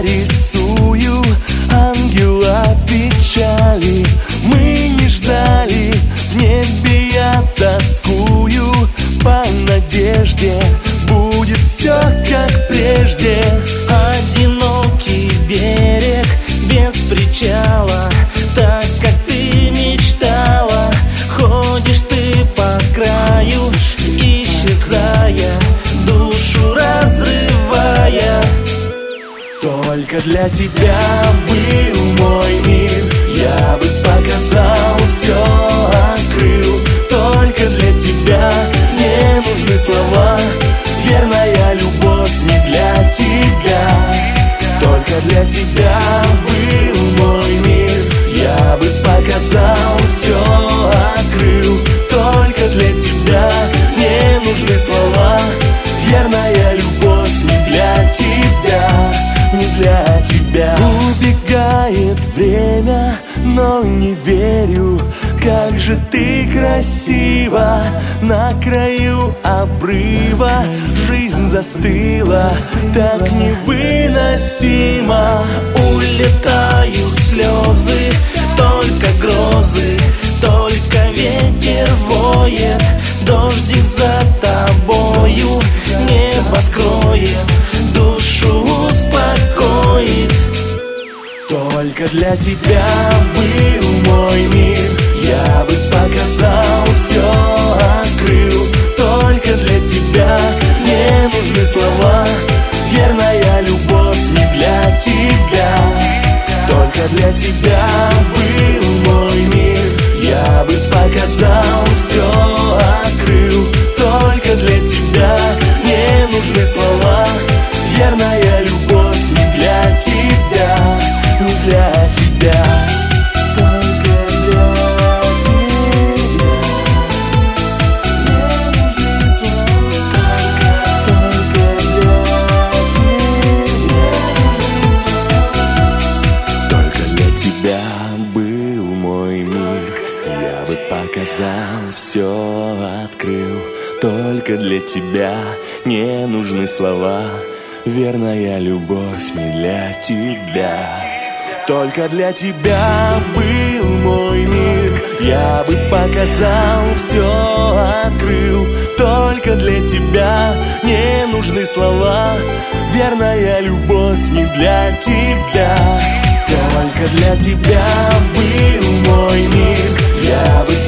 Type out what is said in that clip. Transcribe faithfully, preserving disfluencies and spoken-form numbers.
рисую ангела печали. Мы не ждали, в небе я тоскую по надежде, будет все как прежде. Одинокий берег без причала, так как ты мечтала. Ходишь ты по краю, исчезая, душу разрывая. Только для тебя был мой мир, я бы показал, все открыл. Только для тебя не нужны слова, верная любовь не для тебя. Только для тебя был мой мир, я бы показал, все открыл. Только для тебя не нужны слова, верная любовь не для тебя, не для тебя. Убегает время, но не верю, как же ты красива. На краю обрыва жизнь застыла, так невыносимо. Улетают слезы, только грозы, только ветер воет. Дождик за тобою небо скроет, душу успокоит. Только для тебя был мой мир, я бы показал, все открыл. Только для тебя не нужны слова, верная любовь не для тебя. Только для тебя был мой мир, я бы показал, все открыл. Только для тебя не нужны слова, верная любовь не для тебя, не для тебя. Только для тебя не нужны слова. Только для тебя. Только для тебя был мой мир, я бы показал, все открыл. Только для тебя не нужны слова, верная любовь не для тебя. Только для тебя был мой мир, я бы показал, все открыл. Только для тебя не нужны слова, верная любовь не для тебя. Только для тебя был мой мир, я бы